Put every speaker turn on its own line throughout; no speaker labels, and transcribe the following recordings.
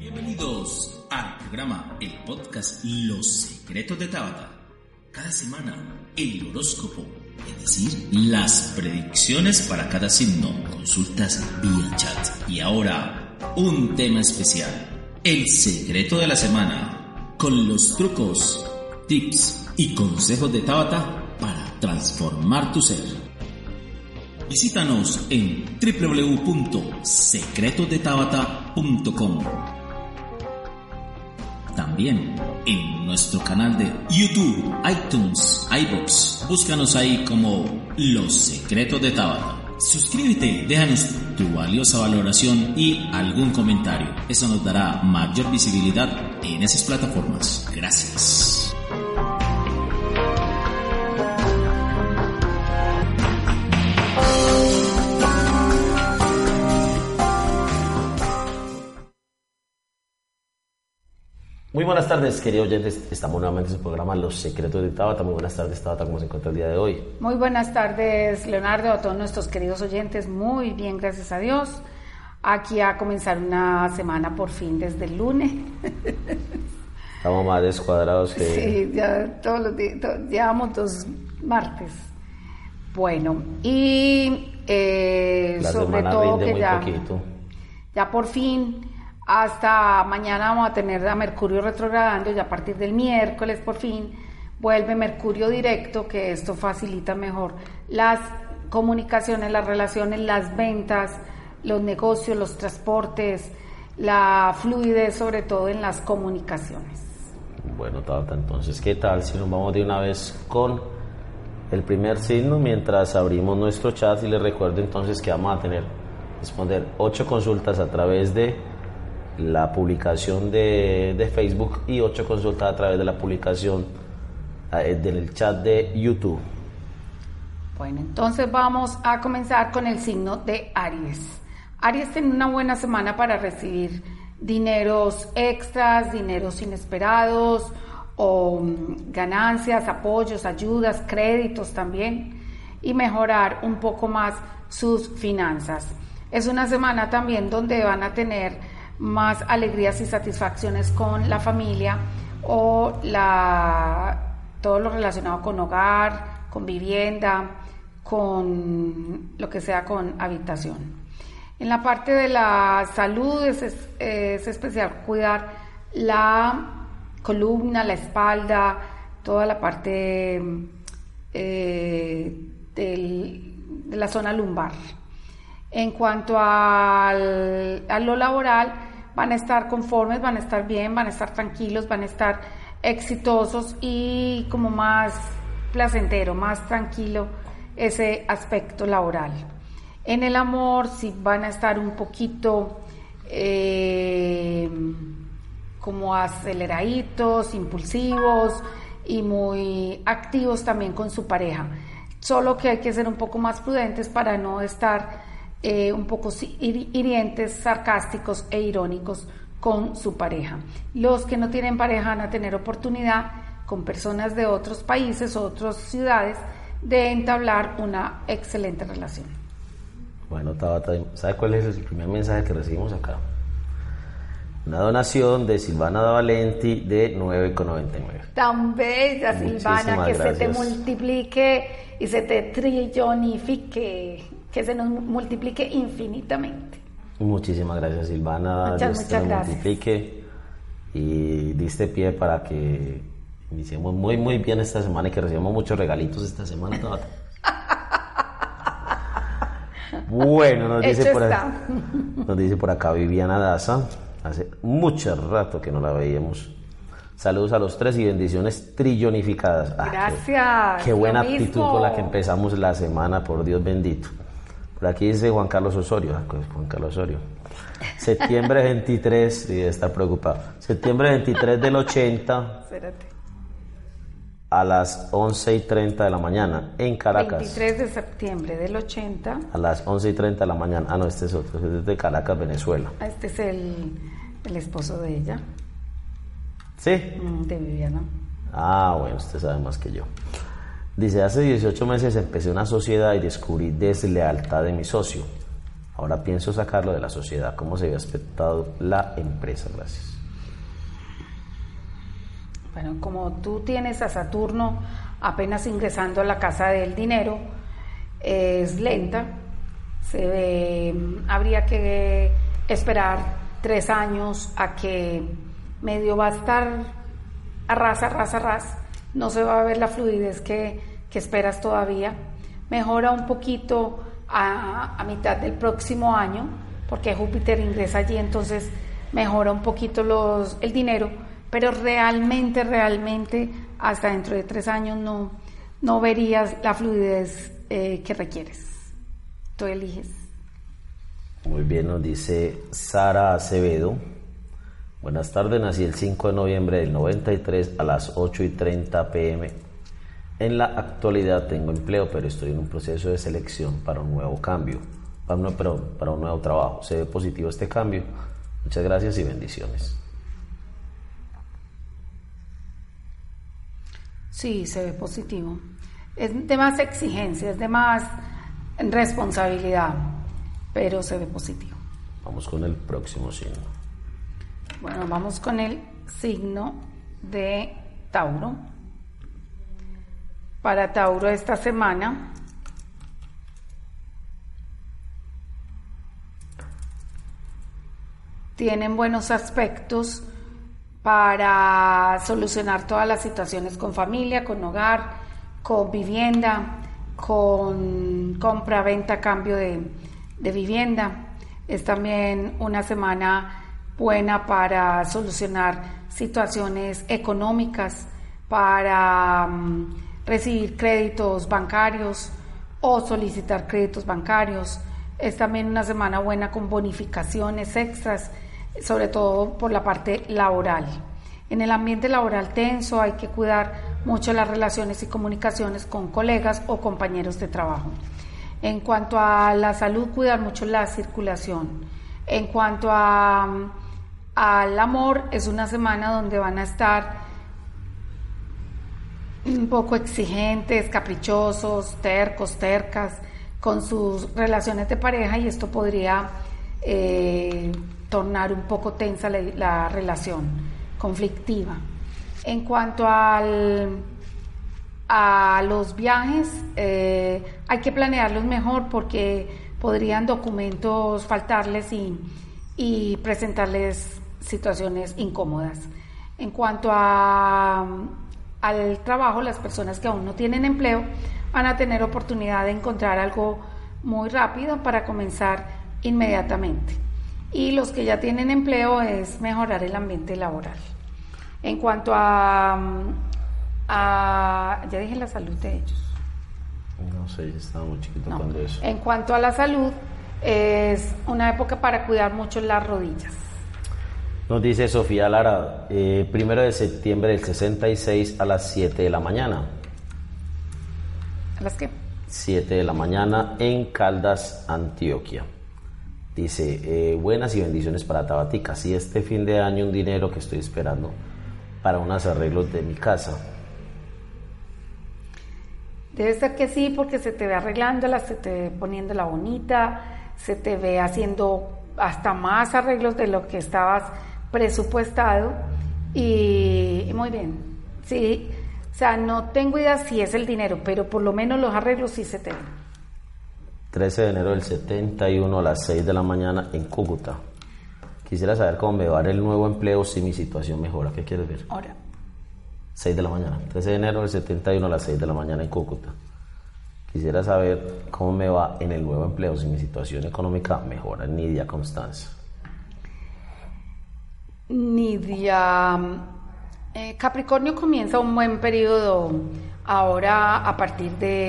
Bienvenidos al programa, el podcast Los Secretos de Tabata. Cada semana, el horóscopo, es decir, las predicciones para cada signo, consultas vía chat. Y ahora, un tema especial, el secreto de la semana, con los trucos, tips y consejos de Tabata para transformar tu ser. Visítanos en www.secretosdetabata.com. También en nuestro canal de YouTube, iTunes, iVoox. Búscanos ahí como Los Secretos de Tabata. Suscríbete, déjanos tu valiosa valoración y algún comentario. Eso nos dará mayor visibilidad en esas plataformas. Gracias.
Muy buenas tardes, queridos oyentes. Estamos nuevamente en su programa Los Secretos de Tabata. Muy buenas tardes, Tabata. ¿Cómo se encuentra el día de hoy?
Muy buenas tardes, Leonardo, a todos nuestros queridos oyentes. Muy bien, gracias a Dios. Aquí a comenzar una semana por fin desde el lunes.
Estamos más descuadrados que...
Sí, ya todos los días, llevamos 2 martes. Bueno, y sobre todo que ya por fin... Hasta mañana vamos a tener a Mercurio retrogradando y a partir del miércoles por fin vuelve Mercurio directo, que esto facilita mejor las comunicaciones, las relaciones, las ventas, los negocios, los transportes, la fluidez sobre todo en las comunicaciones.
Bueno, Tabata, entonces, ¿qué tal si nos vamos de una vez con el primer signo mientras abrimos nuestro chat? Y les recuerdo entonces que vamos a responder 8 consultas a través de la publicación de Facebook y 8 consultas a través de la publicación del chat de YouTube.
Bueno, entonces vamos a comenzar con el signo de Aries. Aries tiene una buena semana para recibir dineros extras, dineros inesperados o ganancias, apoyos, ayudas, créditos también, y mejorar un poco más sus finanzas. Es una semana también donde van a tener más alegrías y satisfacciones con la familia o todo lo relacionado con hogar, con vivienda, con lo que sea con habitación. En la parte de la salud es especial cuidar la columna, la espalda, toda la parte de la zona lumbar. En cuanto a lo laboral, van a estar conformes, van a estar bien, van a estar tranquilos, van a estar exitosos y como más placentero, más tranquilo ese aspecto laboral. En el amor sí van a estar un poquito como aceleraditos, impulsivos y muy activos también con su pareja. Solo que hay que ser un poco más prudentes para no estar un poco hirientes, sarcásticos e irónicos con su pareja. Los que no tienen pareja van a tener oportunidad con personas de otros países o otras ciudades de entablar una excelente relación.
Bueno, Tabata, ¿sabe cuál es el primer mensaje que recibimos acá? Una donación de Silvana Davalenti de 9,99.
Tan bella, Silvana, que gracias. Se te multiplique y se te trillonifique, que se nos multiplique infinitamente.
Muchísimas gracias, Silvana.
Muchas gracias.
Multiplique y diste pie para que iniciemos muy muy bien esta semana y que recibamos muchos regalitos esta semana. Bueno, nos dice por acá Viviana Daza. Hace mucho rato que no la veíamos. Saludos a los 3 y bendiciones trillonificadas.
Gracias.
Qué buena actitud con la que empezamos la semana, por Dios bendito. Por aquí dice Juan Carlos Osorio. Juan Carlos Osorio. Septiembre 23, y está preocupado. Septiembre 23 del 80.
Espérate.
A las 11:30 de la mañana en Caracas.
23 de septiembre del 80.
A las 11:30 de la mañana. Ah, no, este es otro. Este es de Caracas, Venezuela.
Este es el esposo de ella.
¿Sí?
De Viviana.
Ah, bueno, usted sabe más que yo. Dice, hace 18 meses empecé una sociedad y descubrí deslealtad de mi socio. Ahora pienso sacarlo de la sociedad. ¿Cómo se ve aspectado la empresa? Gracias.
Bueno, como tú tienes a Saturno apenas ingresando a la casa del dinero, es lenta. Habría que esperar 3 años a que medio va a estar a ras. No se va a ver la fluidez que esperas todavía. Mejora un poquito a mitad del próximo año, porque Júpiter ingresa allí, entonces mejora un poquito el dinero, pero realmente hasta dentro de 3 años no verías la fluidez que requieres. Tú eliges.
Muy bien, nos dice Sara Acevedo. Buenas tardes, nací el 5 de noviembre del 93 a las 8:30 p.m. En la actualidad tengo empleo, pero estoy en un proceso de selección para un nuevo cambio, para un nuevo trabajo. ¿Se ve positivo este cambio? Muchas gracias y bendiciones.
Sí, se ve positivo. Es de más exigencia, es de más responsabilidad, pero se ve positivo.
Vamos con el próximo signo.
Bueno, vamos con el signo de Tauro. Para Tauro esta semana tienen buenos aspectos para solucionar todas las situaciones con familia, con hogar, con vivienda, con compra, venta, cambio de vivienda. Es también una semana buena para solucionar situaciones económicas, para recibir créditos bancarios o solicitar créditos bancarios. Es también una semana buena con bonificaciones extras, sobre todo por la parte laboral. En el ambiente laboral tenso hay que cuidar mucho las relaciones y comunicaciones con colegas o compañeros de trabajo. En cuanto a la salud, cuidar mucho la circulación. En cuanto al amor, es una semana donde van a estar un poco exigentes, caprichosos, tercos, tercas con sus relaciones de pareja, y esto podría tornar un poco tensa la relación, conflictiva. En cuanto a los viajes, hay que planearlos mejor porque podrían documentos faltarles y presentarles situaciones incómodas. En cuanto al trabajo, las personas que aún no tienen empleo van a tener oportunidad de encontrar algo muy rápido para comenzar inmediatamente. Y los que ya tienen empleo, es mejorar el ambiente laboral. En cuanto ya dije la salud de ellos.
No sé, estaba muy chiquito cuando eso.
En cuanto a la salud, es una época para cuidar mucho las rodillas.
Nos dice Sofía Lara, 1 de septiembre del 66 a las 7 de la mañana.
¿A las qué?
7 de la mañana en Caldas, Antioquia. Dice, buenas y bendiciones para Tabatica. Sí, este fin de año un dinero que estoy esperando para unos arreglos de mi casa.
Debe ser que sí, porque se te ve arreglándola, se te ve poniéndola bonita, se te ve haciendo hasta más arreglos de lo que estabas presupuestado, y muy bien. Sí, o sea, no tengo idea si es el dinero, pero por lo menos los arreglos sí se te ven.
13 de enero del 71 a las 6 de la mañana en Cúcuta. Quisiera saber cómo me va el nuevo empleo si mi situación mejora. ¿Qué quieres ver?
Ahora.
6 de la mañana. 13 de enero del 71 a las 6 de la mañana en Cúcuta. Quisiera saber cómo me va en el nuevo empleo si mi situación económica mejora. Nidia Constanza.
Nidia, Capricornio comienza un buen periodo ahora a partir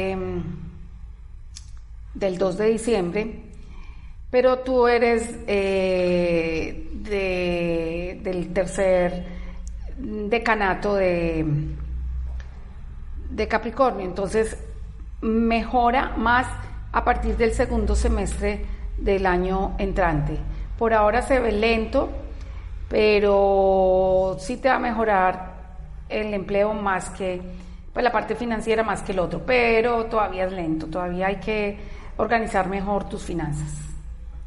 del 2 de diciembre, pero tú eres del tercer decanato de Capricornio, entonces mejora más a partir del segundo semestre del año entrante. Por ahora se ve lento, pero sí te va a mejorar el empleo más que, pues la parte financiera más que el otro, pero todavía es lento, todavía hay que organizar mejor tus finanzas.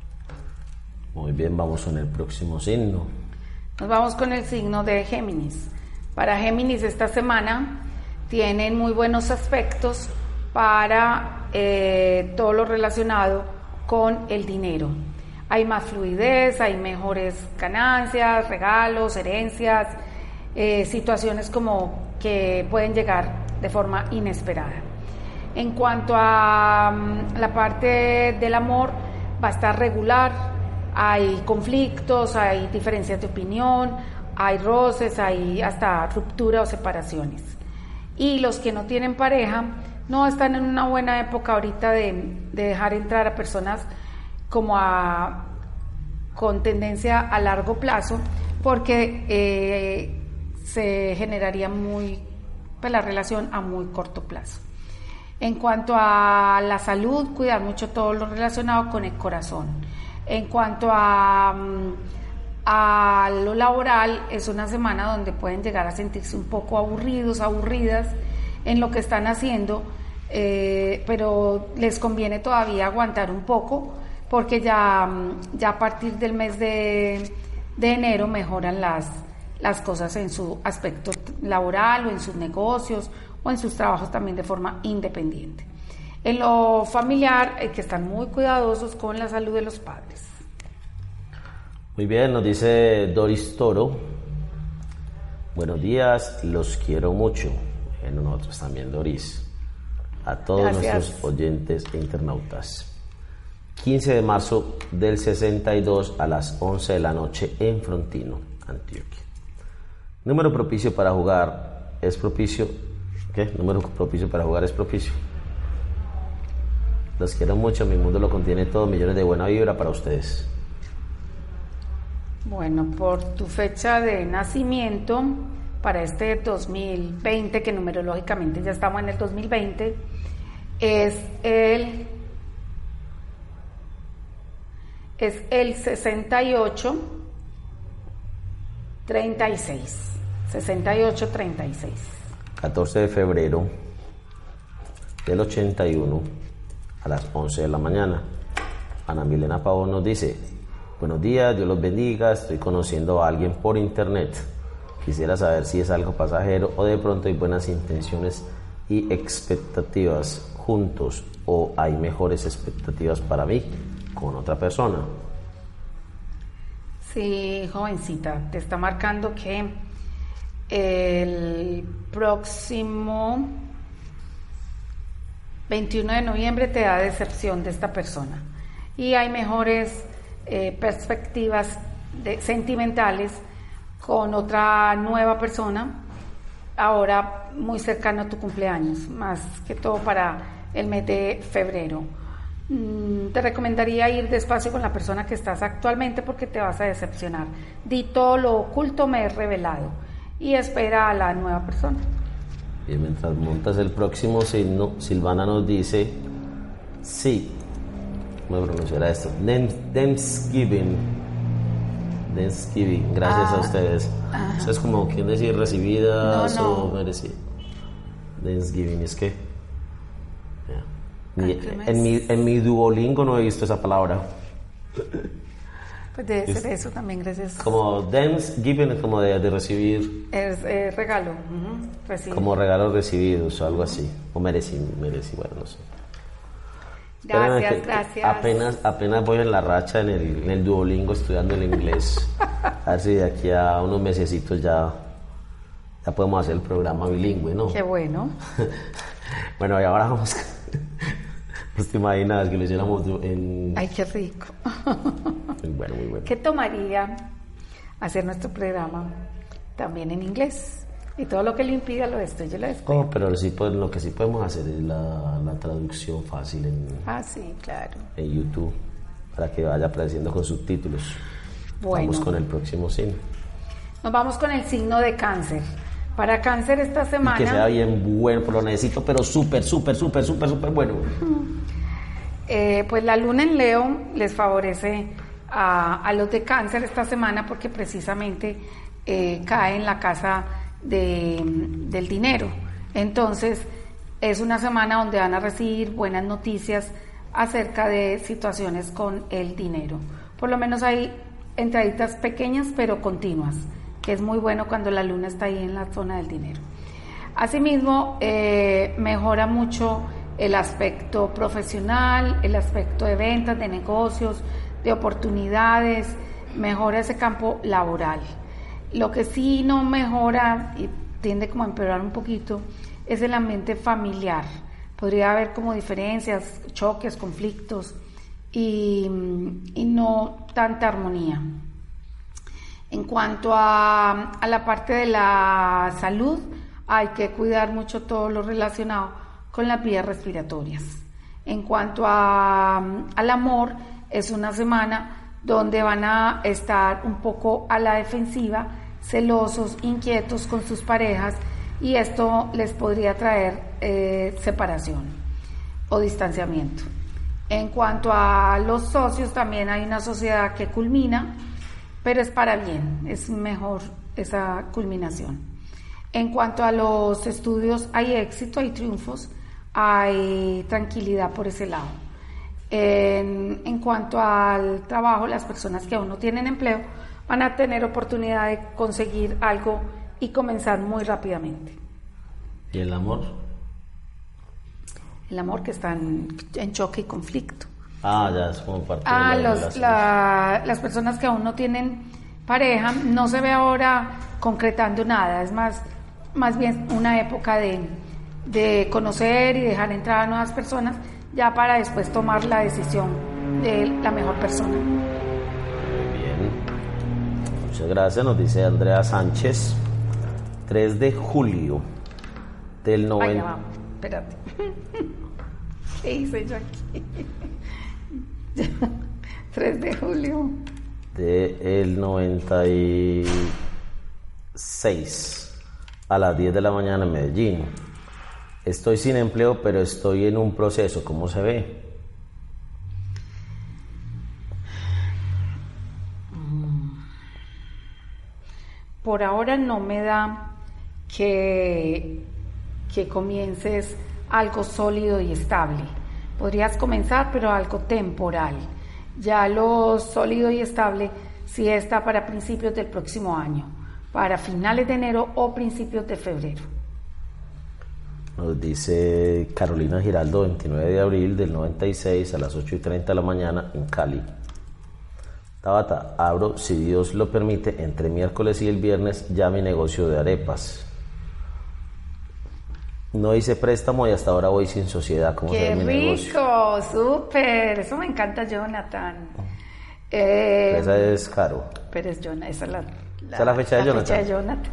Muy bien, vamos con el próximo signo.
Nos vamos con el signo de Géminis. Para Géminis esta semana tienen muy buenos aspectos para todo lo relacionado con el dinero. Hay más fluidez, hay mejores ganancias, regalos, herencias, situaciones como que pueden llegar de forma inesperada. En cuanto a la parte del amor, va a estar regular, hay conflictos, hay diferencias de opinión, hay roces, hay hasta ruptura o separaciones. Y los que no tienen pareja no están en una buena época ahorita de dejar entrar a personas como con tendencia a largo plazo, porque se generaría la relación a muy corto plazo. En cuanto a la salud, cuidar mucho todo lo relacionado con el corazón. En cuanto a lo laboral, es una semana donde pueden llegar a sentirse un poco aburridos, aburridas en lo que están haciendo, pero les conviene todavía aguantar un poco, porque ya a partir del mes de enero mejoran las cosas en su aspecto laboral o en sus negocios o en sus trabajos también de forma independiente. En lo familiar hay que estar muy cuidadosos con la salud de los padres.
Muy bien, nos dice Doris Toro. Buenos días, los quiero mucho. Bueno, nosotros también, Doris. A todos nuestros oyentes e internautas. 15 de marzo del 62 a las 11 de la noche en Frontino, Antioquia. Número propicio para jugar es propicio. ¿Qué? Número propicio para jugar es propicio. Los quiero mucho, mi mundo lo contiene todo, millones de buena vibra para ustedes.
Bueno, por tu fecha de nacimiento, para este 2020, que numerológicamente ya estamos en el 2020, es el 6836. 6836.
14 de febrero del 81 a las 11 de la mañana. Ana Milena Pavón nos dice: buenos días, Dios los bendiga, estoy conociendo a alguien por internet. Quisiera saber si es algo pasajero o de pronto hay buenas intenciones y expectativas juntos, o hay mejores expectativas para mí con otra persona.
Sí, jovencita, te está marcando que el próximo 21 de noviembre te da decepción de esta persona y hay mejores perspectivas sentimentales con otra nueva persona, ahora muy cercano a tu cumpleaños, más que todo para el mes de febrero. Te recomendaría ir despacio con la persona que estás actualmente porque te vas a decepcionar. Di todo lo oculto me es revelado y espera a la nueva persona.
Y mientras montas el próximo signo, Silvana nos dice: sí, ¿cómo pronunciará esto? Thanksgiving, gracias a ustedes. Eso es como, ¿quién decir recibidas o merecidas? Thanksgiving, es que en mi Duolingo no he visto esa palabra.
Pues debe ser eso también, gracias.
Como Thanksgiving es como de recibir.
Es regalo.
Como regalos recibidos o algo así. O mereci, bueno, no sé.
Gracias.
Apenas voy en la racha en el Duolingo estudiando el inglés. A ver si de aquí a unos mesecitos ya podemos hacer el programa bilingüe, ¿no?
Qué bueno.
Bueno, y ahora vamos. Pues te imaginas que lo hiciéramos en...
Ay, qué rico.
Bueno, muy bueno.
¿Qué tomaría hacer nuestro programa también en inglés? Y todo lo que le impida lo estoy, yo lo después.
Oh, pero sí, pues, lo que sí podemos hacer es la traducción fácil
sí, claro.
En YouTube, para que vaya apareciendo con subtítulos.
Bueno.
Vamos con el próximo signo.
Nos vamos con el signo de Cáncer. Para Cáncer esta semana...
Y que sea bien bueno, pero lo necesito, pero súper bueno.
Pues la luna en Leo les favorece a los de Cáncer esta semana porque precisamente cae en la casa del dinero. Entonces es una semana donde van a recibir buenas noticias acerca de situaciones con el dinero. por lo menos hay entraditas pequeñas pero continuas, que es muy bueno cuando la luna está ahí en la zona del dinero. Asimismo, mejora mucho el aspecto profesional, el aspecto de ventas, de negocios, de oportunidades, mejora ese campo laboral. Lo que sí no mejora y tiende como a empeorar un poquito es el ambiente familiar. Podría haber como diferencias, choques, conflictos y no tanta armonía. En cuanto a la parte de la salud, hay que cuidar mucho todo lo relacionado con las vías respiratorias. En cuanto al amor, es una semana donde van a estar un poco a la defensiva, celosos, inquietos con sus parejas, y esto les podría traer separación o distanciamiento. En cuanto a los socios, también hay una sociedad que culmina, pero es para bien, es mejor esa culminación. En cuanto a los estudios, hay éxito, hay triunfos, hay tranquilidad por ese lado. En cuanto al trabajo, las personas que aún no tienen empleo van a tener oportunidad de conseguir algo y comenzar muy rápidamente.
¿Y el amor?
El amor, que está en choque y conflicto.
Ya es como parte de
las personas que aún no tienen pareja, no se ve ahora concretando nada, es más bien una época de conocer y dejar entrar a nuevas personas, ya para después tomar la decisión de la mejor persona.
Muy bien, muchas gracias. Nos dice Andrea Sánchez, 3 de julio del 90.
Ya vamos, espérate. ¿Qué hice yo aquí? 3 de julio
del 96 a las 10 de la mañana en Medellín. Estoy sin empleo, pero estoy en un proceso. ¿Cómo se ve?
Por ahora no me da que comiences algo sólido y estable. Podrías comenzar, pero algo temporal. Ya lo sólido y estable sí está para principios del próximo año, para finales de enero o principios de febrero.
Nos dice Carolina Giraldo, 29 de abril del 96 a las 8:30 de la mañana en Cali. Tabata, abro, si Dios lo permite, entre miércoles y el viernes ya mi negocio de arepas. No hice préstamo y hasta ahora voy sin sociedad. ¿Cómo se ve mi negocio?
¡Qué rico! ¡Súper! Eso me encanta, Jonathan.
Esa es Caro.
Pero es Jonathan, esa
es la fecha de Jonathan.
Fecha de Jonathan.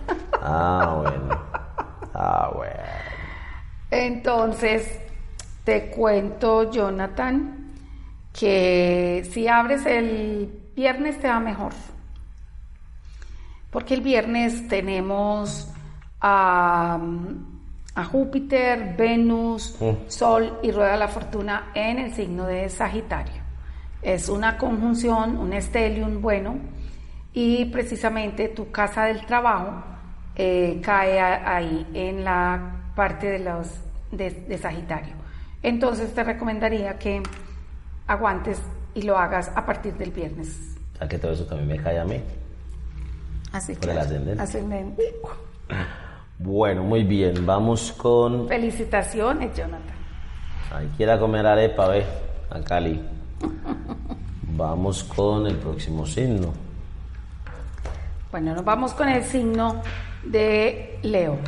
Bueno.
Entonces, te cuento, Jonathan, que si abres el viernes te va mejor. Porque el viernes tenemos a Júpiter, Venus, Sol y Rueda de la Fortuna en el signo de Sagitario. Es una conjunción, un stellium bueno, y precisamente tu casa del trabajo cae ahí en la parte de Sagitario. Entonces te recomendaría que aguantes y lo hagas a partir del viernes.
¿A que todo eso también me cae a mí?
Así
por el
ascendente.
Bueno, muy bien, vamos con...
Felicitaciones, Jonathan.
Ay, quiera comer arepa, ve, a Cali. Vamos con el próximo signo.
Bueno, nos vamos con el signo de Leo.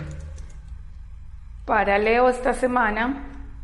Para Leo esta semana,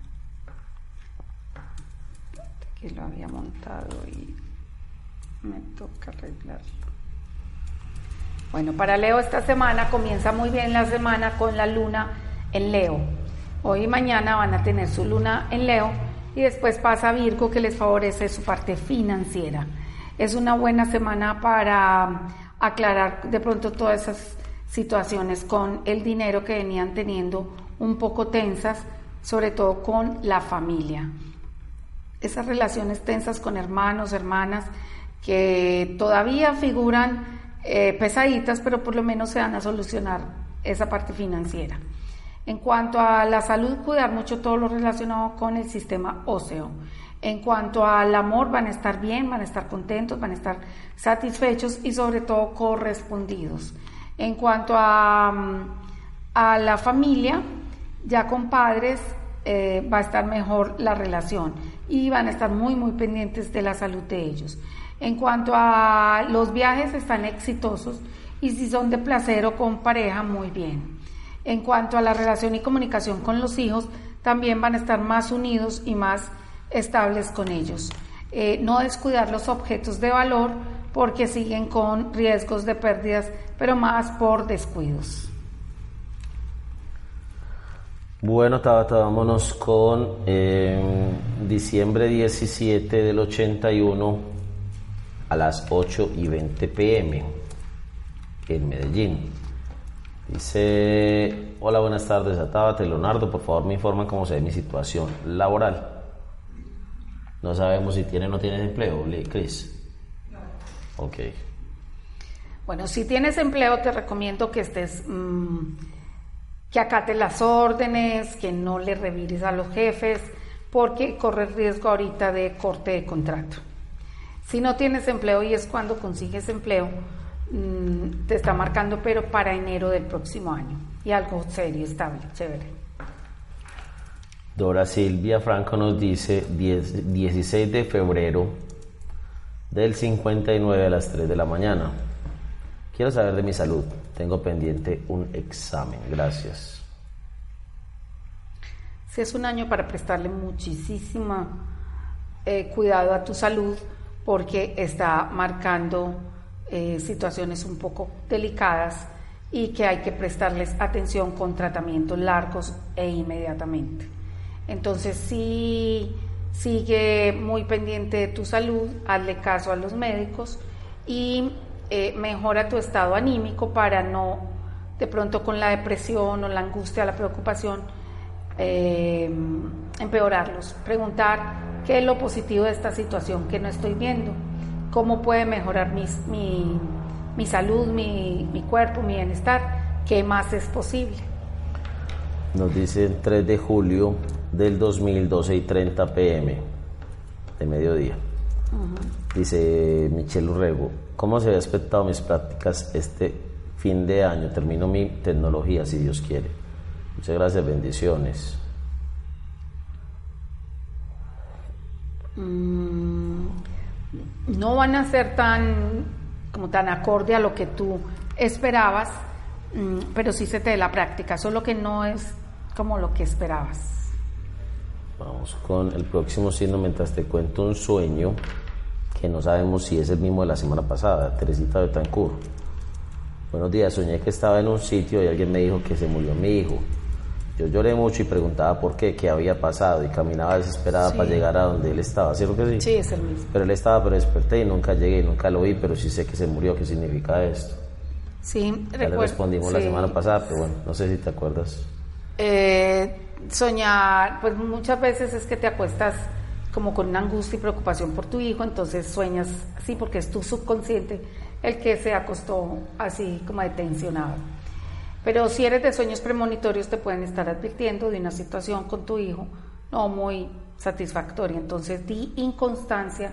que lo había montado y me toca arreglarlo. Bueno, para Leo esta semana comienza muy bien la semana con la luna en Leo. Hoy y mañana van a tener su luna en Leo y después pasa a Virgo, que les favorece su parte financiera. Es una buena semana para aclarar de pronto todas esas situaciones con el dinero que venían teniendo un poco tensas, sobre todo con la familia. Esas relaciones tensas con hermanos, hermanas, que todavía figuran pesaditas, pero por lo menos se van a solucionar esa parte financiera. En cuanto a la salud, cuidar mucho todo lo relacionado con el sistema óseo. En cuanto al amor, van a estar bien, van a estar contentos, van a estar satisfechos y sobre todo correspondidos. En cuanto a la familia, ya con padres, va a estar mejor la relación y van a estar muy pendientes de la salud de ellos. En cuanto a los viajes, están exitosos y si son de placer o con pareja, muy bien. En cuanto a la relación y comunicación con los hijos, también van a estar más unidos y más estables con ellos. No descuidar los objetos de valor porque siguen con riesgos de pérdidas, pero más por descuidos.
Bueno, Tabata, vámonos con diciembre 17 del 81 a las 8:20 p.m. en Medellín. Dice: hola, buenas tardes a Tabata y Leonardo, por favor me informan cómo se ve mi situación laboral. No sabemos si tiene o no tiene empleo, Cris. No. Ok.
Bueno, si tienes empleo, te recomiendo que estés, que acates las órdenes, que no le revires a los jefes, porque corres riesgo ahorita de corte de contrato. Si no tienes empleo y es cuando consigues empleo, te está marcando, pero para enero del próximo año, y algo serio, estable, chévere.
Dora Silvia Franco nos dice: 16 de febrero del 59 a las 3 de la mañana. Quiero saber de mi salud. Tengo pendiente un examen. Gracias.
Si es un año para prestarle muchísima cuidado a tu salud, porque está marcando situaciones un poco delicadas y que hay que prestarles atención con tratamientos largos e inmediatamente. Entonces, sí, sigue muy pendiente de tu salud, hazle caso a los médicos y mejora tu estado anímico para no, de pronto con la depresión o la angustia, la preocupación, empeorarlos. Preguntar qué es lo positivo de esta situación que no estoy viendo, cómo puede mejorar mi salud, mi cuerpo, mi bienestar, qué más es posible.
Nos dice el 3 de julio del 2012 y 30 p.m. de mediodía. Dice Michelle Urrego: ¿cómo se han aspectado mis prácticas este fin de año? Termino mi tecnología, si Dios quiere. Muchas gracias, bendiciones.
No van a ser tan acorde a lo que tú esperabas, pero sí se te dé la práctica, solo que no es como lo que esperabas.
Vamos con el próximo signo mientras te cuento un sueño que no sabemos si es el mismo de la semana pasada. Teresita Betancourt: buenos días, soñé que estaba en un sitio y alguien me dijo que se murió mi hijo. Yo lloré mucho y preguntaba por qué había pasado, y caminaba desesperada para llegar a donde él estaba. ¿Cierto que sí?
Sí, es el mismo.
Pero él estaba, pero desperté y nunca llegué y nunca lo vi, pero sí sé que se murió. ¿Qué significa esto?
Sí,
ya le respondimos la semana pasada, pero bueno, no sé si te acuerdas.
Soñar, pues muchas veces es que te acuestas como con una angustia y preocupación por tu hijo, entonces sueñas así porque es tu subconsciente el que se acostó así como detencionado. Pero si eres de sueños premonitorios, te pueden estar advirtiendo de una situación con tu hijo no muy satisfactoria, entonces di inconstancia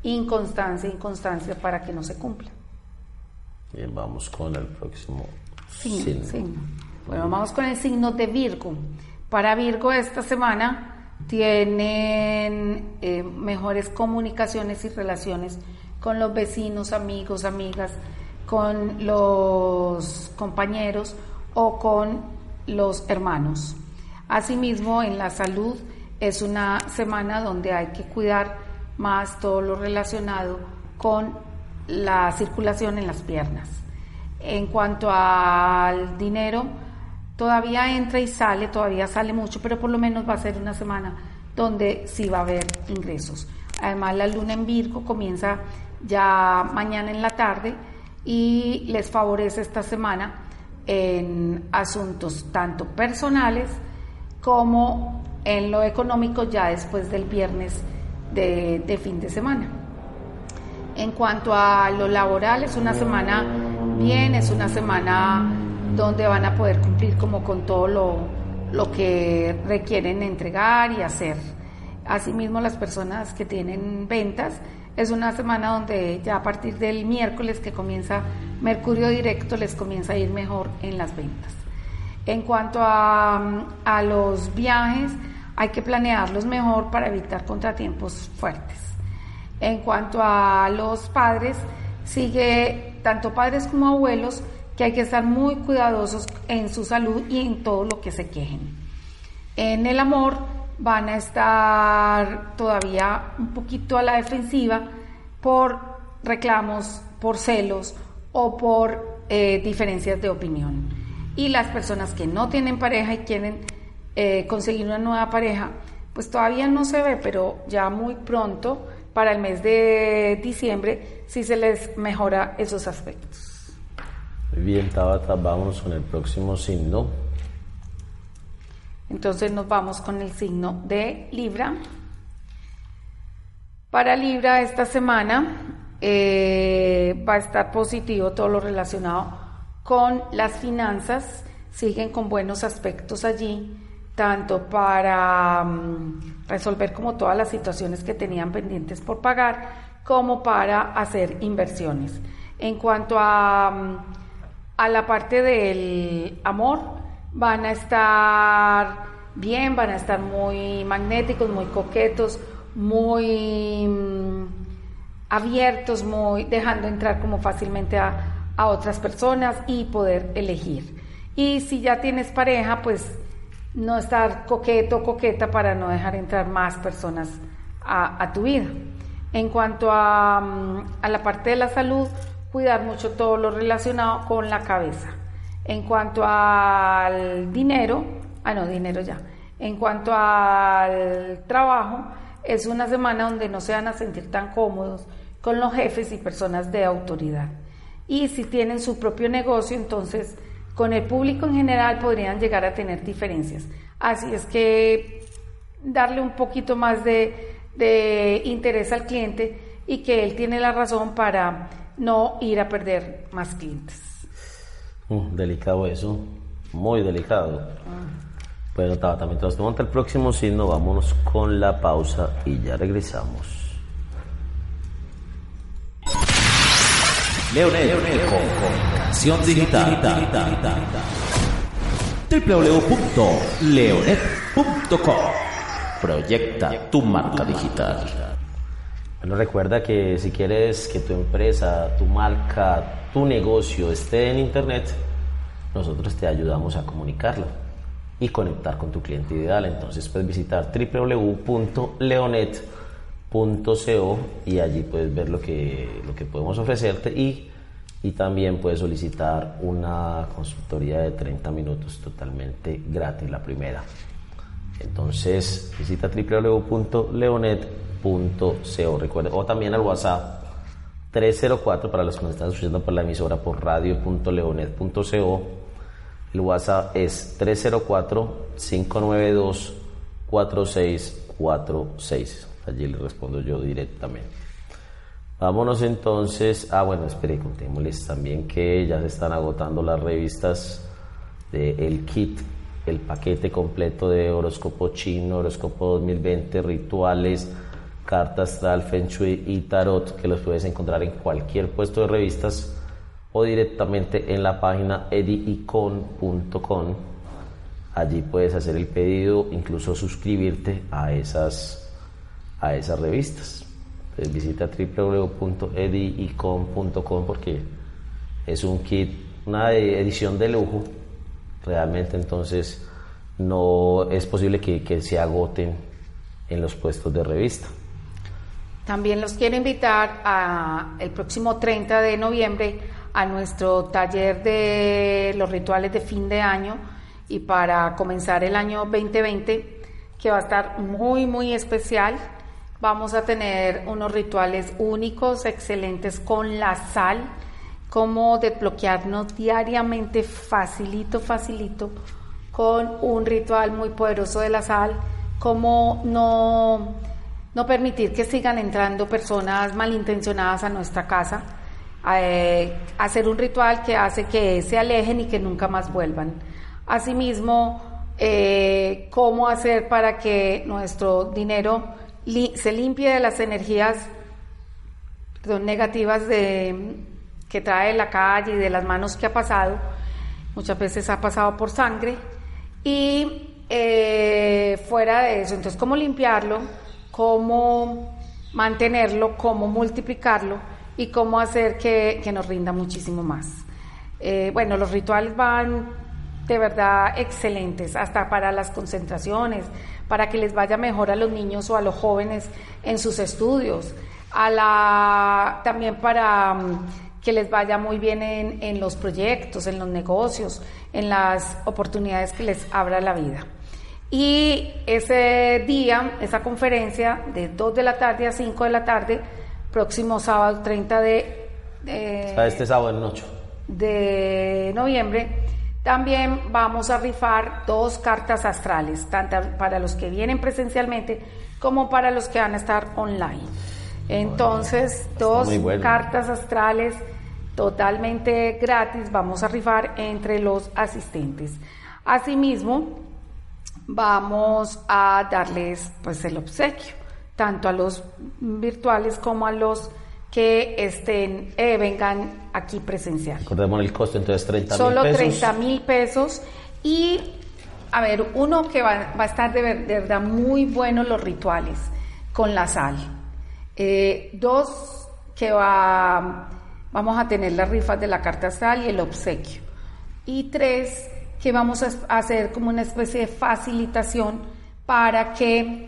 para que no se cumpla.
Bien, vamos con el próximo
signo. Bueno, vamos con el signo de Virgo. Para Virgo esta semana tienen mejores comunicaciones y relaciones con los vecinos, amigos, amigas, con los compañeros o con los hermanos. Asimismo, en la salud es una semana donde hay que cuidar más todo lo relacionado con la circulación en las piernas. En cuanto al dinero, todavía entra y sale, todavía sale mucho, pero por lo menos va a ser una semana donde sí va a haber ingresos. Además, la luna en Virgo comienza ya mañana en la tarde y les favorece esta semana en asuntos tanto personales como en lo económico ya después del viernes de fin de semana. En cuanto a lo laboral, es una semana bien, es una semana donde van a poder cumplir como con todo lo que requieren entregar y hacer. Asimismo, las personas que tienen ventas, es una semana donde ya a partir del miércoles que comienza Mercurio directo les comienza a ir mejor en las ventas. En cuanto a los viajes, hay que planearlos mejor para evitar contratiempos fuertes. En cuanto a los padres, sigue tanto padres como abuelos que hay que estar muy cuidadosos en su salud y en todo lo que se quejen. En el amor van a estar todavía un poquito a la defensiva por reclamos, por celos o por diferencias de opinión. Y las personas que no tienen pareja y quieren conseguir una nueva pareja, pues todavía no se ve, pero ya muy pronto, para el mes de diciembre, sí se les mejora esos aspectos.
Muy bien, Tabata, vamos con el próximo signo.
Entonces nos vamos con el signo de Libra. Para Libra esta semana va a estar positivo todo lo relacionado con las finanzas. Siguen con buenos aspectos allí, tanto para resolver como todas las situaciones que tenían pendientes por pagar, como para hacer inversiones. En cuanto a la parte del amor, van a estar bien, van a estar muy magnéticos, muy coquetos, muy abiertos, muy dejando entrar como fácilmente a otras personas y poder elegir. Y si ya tienes pareja, pues no estar coqueto o coqueta para no dejar entrar más personas a tu vida. En cuanto a la parte de la salud, cuidar mucho todo lo relacionado con la cabeza. En cuanto al dinero, en cuanto al trabajo, es una semana donde no se van a sentir tan cómodos con los jefes y personas de autoridad. Y si tienen su propio negocio, entonces con el público en general podrían llegar a tener diferencias. Así es que darle un poquito más de interés al cliente y que él tiene la razón para no ir a perder más clientes.
Delicado eso, muy delicado. Bueno, Tabata, mientras te monta el próximo signo, vámonos con la pausa y ya regresamos.
Leonet, comunicación digital. www.leonet.com. Proyecta tu marca digital.
Bueno, recuerda que si quieres que tu empresa, tu marca, tu negocio esté en internet, nosotros te ayudamos a comunicarlo y conectar con tu cliente ideal. Entonces puedes visitar www.leonet.co y allí puedes ver lo que podemos ofrecerte y también puedes solicitar una consultoría de 30 minutos totalmente gratis, la primera. Entonces visita www.leonet.co, recuerda, o también al WhatsApp 304 para los que nos están escuchando por la emisora por radio.leonet.co. El WhatsApp es 304-592-4646. Allí le respondo yo directamente. Vámonos entonces. Espere, contémosles también que ya se están agotando las revistas del kit, el paquete completo de horóscopo chino, horóscopo 2020, rituales, carta astral, feng shui y tarot, que los puedes encontrar en cualquier puesto de revistas o directamente en la página ediicon.com. Allí puedes hacer el pedido, incluso suscribirte a esas revistas. Entonces visita www.ediicon.com porque es un kit, una edición de lujo realmente, entonces no es posible que se agoten en los puestos de revista.
También los quiero invitar el próximo 30 de noviembre a nuestro taller de los rituales de fin de año y para comenzar el año 2020, que va a estar muy, muy especial. Vamos a tener unos rituales únicos, excelentes con la sal, cómo desbloquearnos diariamente, facilito, con un ritual muy poderoso de la sal, cómo no permitir que sigan entrando personas malintencionadas a nuestra casa, hacer un ritual que hace que se alejen y que nunca más vuelvan. Asimismo, cómo hacer para que nuestro dinero se limpie de las energías negativas que trae la calle y de las manos que ha pasado. Muchas veces ha pasado por sangre. Y fuera de eso, entonces, cómo limpiarlo, cómo mantenerlo, cómo multiplicarlo y cómo hacer que nos rinda muchísimo más. Bueno, los rituales van de verdad excelentes, hasta para las concentraciones, para que les vaya mejor a los niños o a los jóvenes en sus estudios, también para que les vaya muy bien en los proyectos, en los negocios, en las oportunidades que les abra la vida. Y ese día, esa conferencia de 2 de la tarde a 5 de la tarde, próximo sábado 30
este sábado en 8
de noviembre, también vamos a rifar 2 cartas astrales, tanto para los que vienen presencialmente como para los que van a estar online. Entonces, 2 cartas astrales totalmente gratis vamos a rifar entre los asistentes. Asimismo, vamos a darles pues el obsequio, tanto a los virtuales como a los que vengan aquí presencial.
Recordemos el costo, entonces 30,000 pesos.
Solo 30,000 pesos. Y, a ver, uno que va a estar de verdad muy bueno, los rituales con la sal. 2 que vamos a tener las rifas de la carta astral y el obsequio. Y 3 que vamos a hacer como una especie de facilitación para que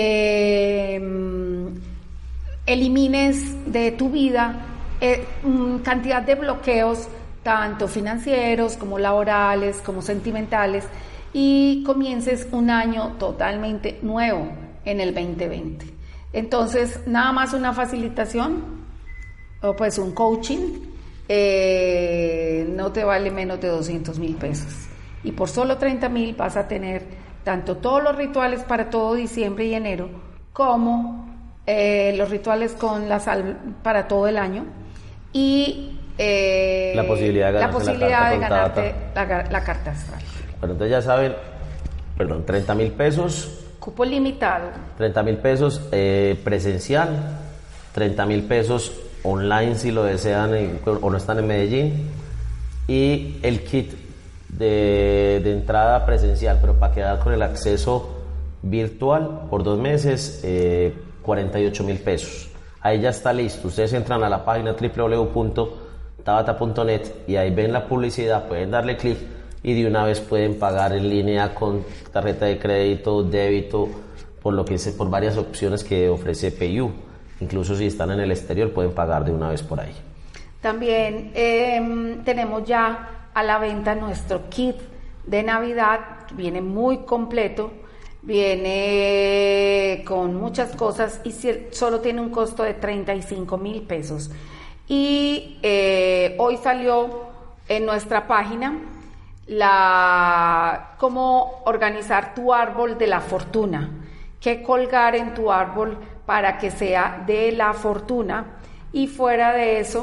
elimines de tu vida cantidad de bloqueos, tanto financieros como laborales, como sentimentales, y comiences un año totalmente nuevo en el 2020. Entonces, nada más una facilitación o pues un coaching no te vale menos de 200,000 pesos. Y por solo 30,000 vas a tener tanto todos los rituales para todo diciembre y enero, como los rituales con la sal para todo el año, y
la posibilidad de
ganarte la carta astral.
Bueno, entonces ya saben, 30,000 pesos.
Cupo limitado.
30,000 pesos presencial, 30,000 pesos online si lo desean o no están en Medellín, y el kit de entrada presencial, pero para quedar con el acceso virtual por 2 meses, 48,000 pesos. Ahí ya está listo. Ustedes entran a la página www.tabata.net y ahí ven la publicidad, pueden darle clic y de una vez pueden pagar en línea con tarjeta de crédito, débito, por varias opciones que ofrece PayU. Incluso si están en el exterior pueden pagar de una vez por ahí.
También tenemos ya a la venta nuestro kit de Navidad, que viene muy completo, viene con muchas cosas y solo tiene un costo de 35,000 pesos. Y hoy salió en nuestra página cómo organizar tu árbol de la fortuna, qué colgar en tu árbol para que sea de la fortuna. Y fuera de eso,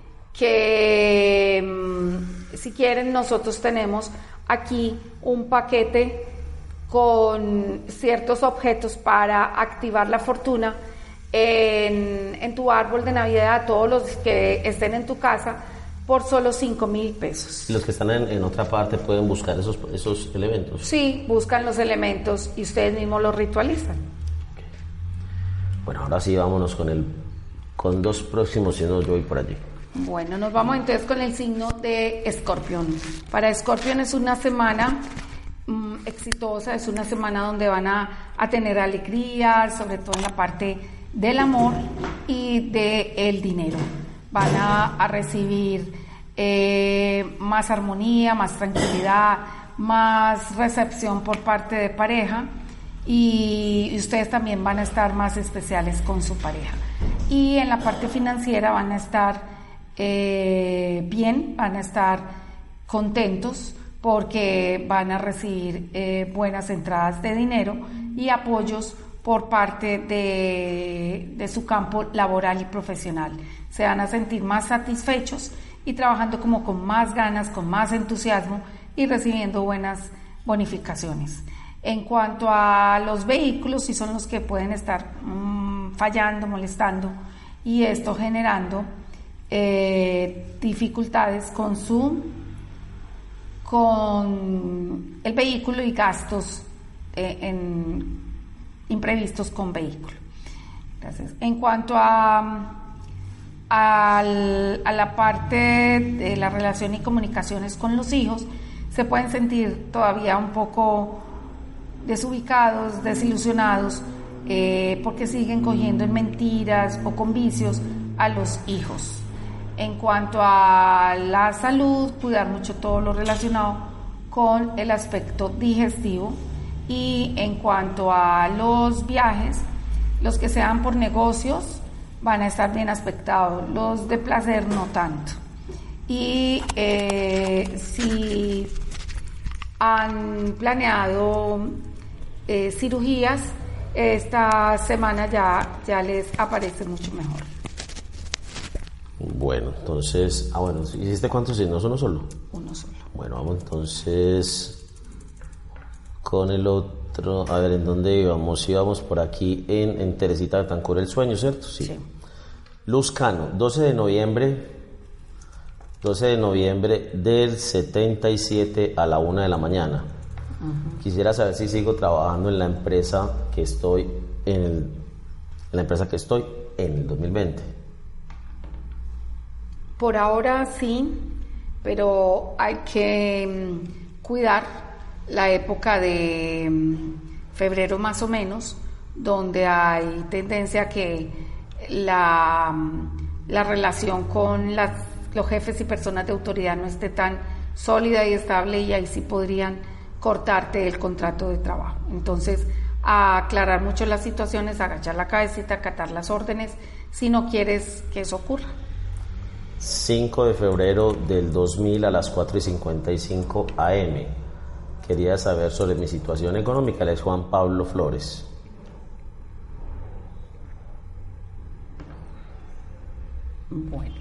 que si quieren, nosotros tenemos aquí un paquete con ciertos objetos para activar la fortuna en tu árbol de Navidad, a todos los que estén en tu casa, por solo 5,000 pesos.
¿Y los que están en otra parte pueden buscar esos elementos?
Sí, buscan los elementos y ustedes mismos los ritualizan.
Okay. Bueno, ahora sí vámonos con 2 próximos signos. Yo voy por allí.
Bueno, nos vamos entonces con el signo de Escorpión. Para Escorpión es una semana exitosa, es una semana donde van a tener alegría, sobre todo en la parte del amor y del dinero. Van a recibir más armonía, más tranquilidad, más recepción por parte de pareja, y ustedes también van a estar más especiales con su pareja. Y en la parte financiera van a estar bien, van a estar contentos porque van a recibir buenas entradas de dinero y apoyos por parte de su campo laboral y profesional. Se van a sentir más satisfechos y trabajando como con más ganas, con más entusiasmo y recibiendo buenas bonificaciones. En cuanto a los vehículos, sí son los que pueden estar fallando, molestando, y esto generando dificultades con el vehículo y gastos imprevistos con vehículo. Gracias. En cuanto a la parte de la relación y comunicaciones con los hijos, se pueden sentir todavía un poco desubicados, desilusionados, porque siguen cogiendo en mentiras o con vicios a los hijos. En cuanto a la salud, cuidar mucho todo lo relacionado con el aspecto digestivo. Y en cuanto a los viajes, los que sean por negocios van a estar bien aspectados, los de placer no tanto. Y si han planeado cirugías, esta semana ya les aparece mucho mejor.
Bueno, entonces, ¿hiciste cuántos signos? ¿Uno solo?
Uno solo.
Bueno, vamos entonces con el otro. A ver, ¿en dónde íbamos? Íbamos por aquí en Teresita Betancur, el sueño, ¿cierto? Sí. Luz Cano, 12 de noviembre del 77 a la 1 de la mañana. Quisiera saber si sigo trabajando en la empresa que estoy en el 2020.
Por ahora sí, pero hay que cuidar la época de febrero más o menos, donde hay tendencia a que la relación con los jefes y personas de autoridad no esté tan sólida y estable, y ahí sí podrían cortarte el contrato de trabajo. Entonces, a aclarar mucho las situaciones, agachar la cabecita, acatar las órdenes, si no quieres que eso ocurra.
5 de febrero del 2000 a las 4:55 AM. Quería saber sobre mi situación económica. Él es Juan Pablo Flores.
Bueno,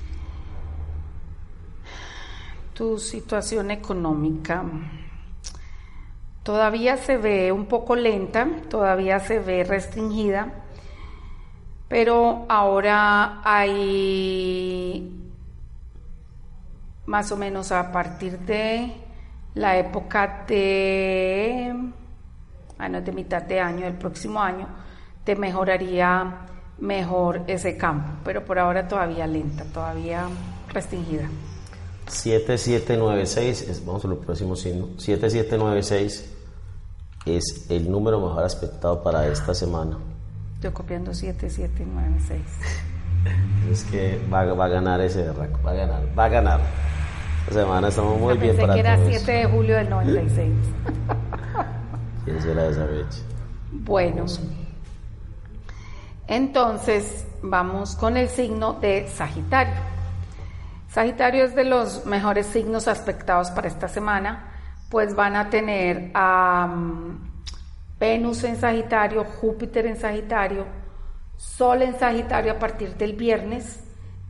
tu situación económica todavía se ve un poco lenta, todavía se ve restringida, pero ahora hay más o menos a partir de la época de mitad de año, del próximo año, te mejoraría mejor ese campo, pero por ahora todavía lenta, todavía restringida.
7796, vamos a lo próximo signo. 7796 es el número mejor aspectado para esta semana.
Estoy copiando 7796.
Es que va a ganar ese berraco, va a ganar. Esta semana estamos muy bien para todos.
Pensé que era 7 de julio del 96.
¿Quién será esa fecha?
Bueno, entonces vamos con el signo de Sagitario. Sagitario es de los mejores signos aspectados para esta semana, pues van a tener a Venus en Sagitario, Júpiter en Sagitario, Sol en Sagitario a partir del viernes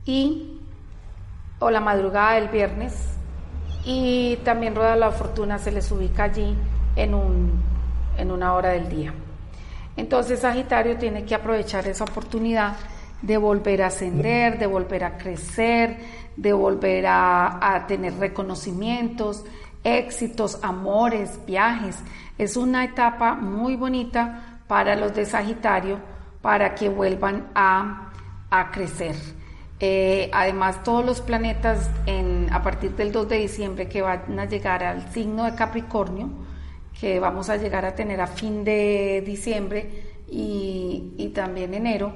o la madrugada del viernes, y también Rueda de la Fortuna se les ubica allí en una hora del día. Entonces Sagitario tiene que aprovechar esa oportunidad de volver a ascender, de volver a crecer, de volver a tener reconocimientos, éxitos, amores, viajes. Es una etapa muy bonita para los de Sagitario, para que vuelvan a crecer. Además, todos los planetas a partir del 2 de diciembre que van a llegar al signo de Capricornio, que vamos a llegar a tener a fin de diciembre y también enero,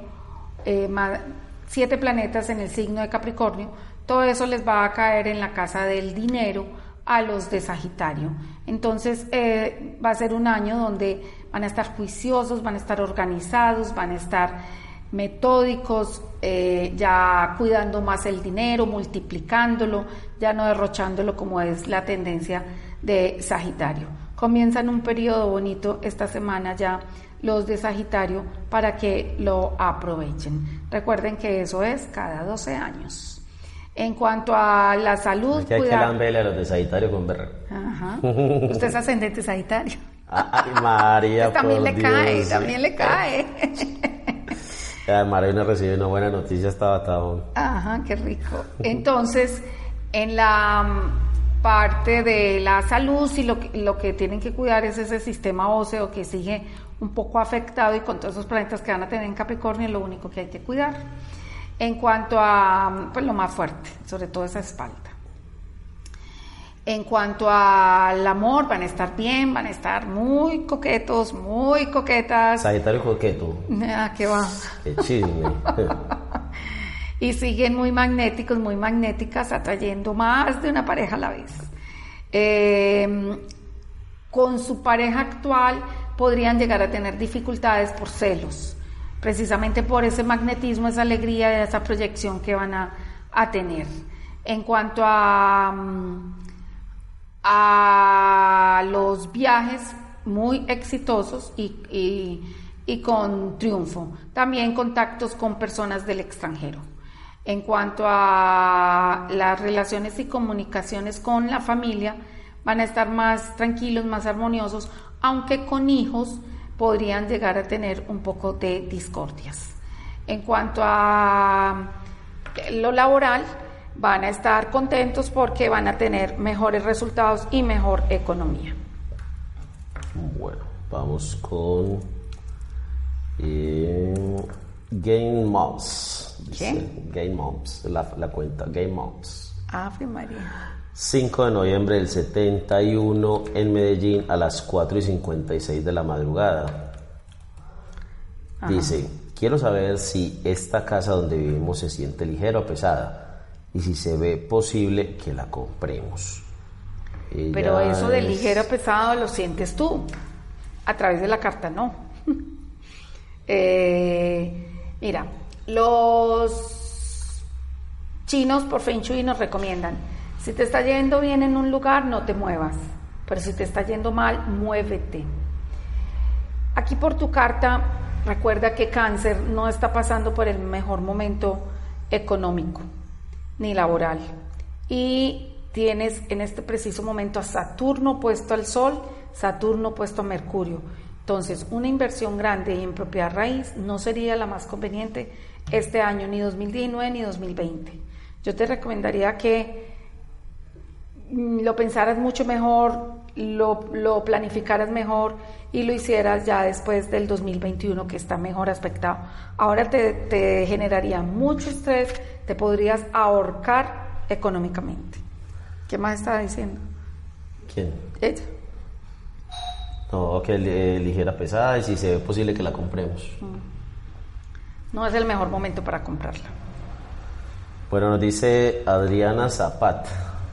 7 planetas en el signo de Capricornio, todo eso les va a caer en la casa del dinero a los de Sagitario. Entonces va a ser un año donde van a estar juiciosos, van a estar organizados, van a estar metódicos, ya cuidando más el dinero, multiplicándolo, ya no derrochándolo como es la tendencia de Sagitario. Comienzan un periodo bonito esta semana ya los de Sagitario para que lo aprovechen. Recuerden que eso es cada 12 años. En cuanto a la salud,
que hay que lamberle a los de Sagitario con berra.
Ajá. Usted es ascendente Sagitario.
Ay, María,
también le
Dios,
cae,
sí.
también le cae.
María recibe una buena noticia, estaba tabón.
Ajá, qué rico. Entonces, en la parte de la salud, sí, lo que tienen que cuidar es ese sistema óseo que sigue un poco afectado, y con todos esos planetas que van a tener en Capricornio es lo único que hay que cuidar. En cuanto a, pues, lo más fuerte, sobre todo esa espalda. En cuanto al amor, van a estar bien, van a estar muy coquetos, muy coquetas.
Sagitario coqueto.
Ah, qué va.
Qué chisme.
Y siguen muy magnéticos, muy magnéticas, atrayendo más de una pareja a la vez. Con su pareja actual podrían llegar a tener dificultades por celos, precisamente por ese magnetismo, esa alegría, esa proyección que van a tener. En cuanto a los viajes, muy exitosos y con triunfo. También contactos con personas del extranjero. En cuanto a las relaciones y comunicaciones con la familia, van a estar más tranquilos, más armoniosos, aunque con hijos podrían llegar a tener un poco de discordias. En cuanto a lo laboral, van a estar contentos porque van a tener mejores resultados y mejor economía.
Bueno, vamos con Game Moms.
¿Qué?
Game Moms, la cuenta Game Moms.
Ave María.
5 de noviembre del 71 en Medellín a las 4:56 de la madrugada. Ajá. Dice: quiero saber si esta casa donde vivimos se siente ligera o pesada y si se ve posible que la compremos.
Pero eso de ligero o pesado lo sientes tú, a través de la carta no. Mira, los chinos por Feng Shui nos recomiendan: si te está yendo bien en un lugar, no te muevas, pero si te está yendo mal, muévete. Aquí por tu carta, recuerda que Cáncer no está pasando por el mejor momento económico ni laboral, y tienes en este preciso momento a Saturno opuesto al Sol, Saturno opuesto a Mercurio. Entonces, una inversión grande en propiedad raíz no sería la más conveniente este año, ni 2019 ni 2020. Yo te recomendaría que lo pensaras mucho mejor, lo planificaras mejor y lo hicieras ya después del 2021, que está mejor aspectado. Ahora te generaría mucho estrés, te podrías ahorcar económicamente. ¿Qué más estaba diciendo?
¿Quién?
Ella.
No, que ligera, pesada y si se ve posible que la compremos.
No es el mejor momento para comprarla.
Bueno, nos dice Adriana Zapat: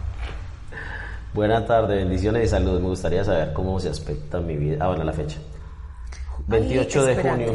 buena tarde, bendiciones y salud. Me gustaría saber cómo se aspecta mi vida. Bueno, la fecha. 28 de junio.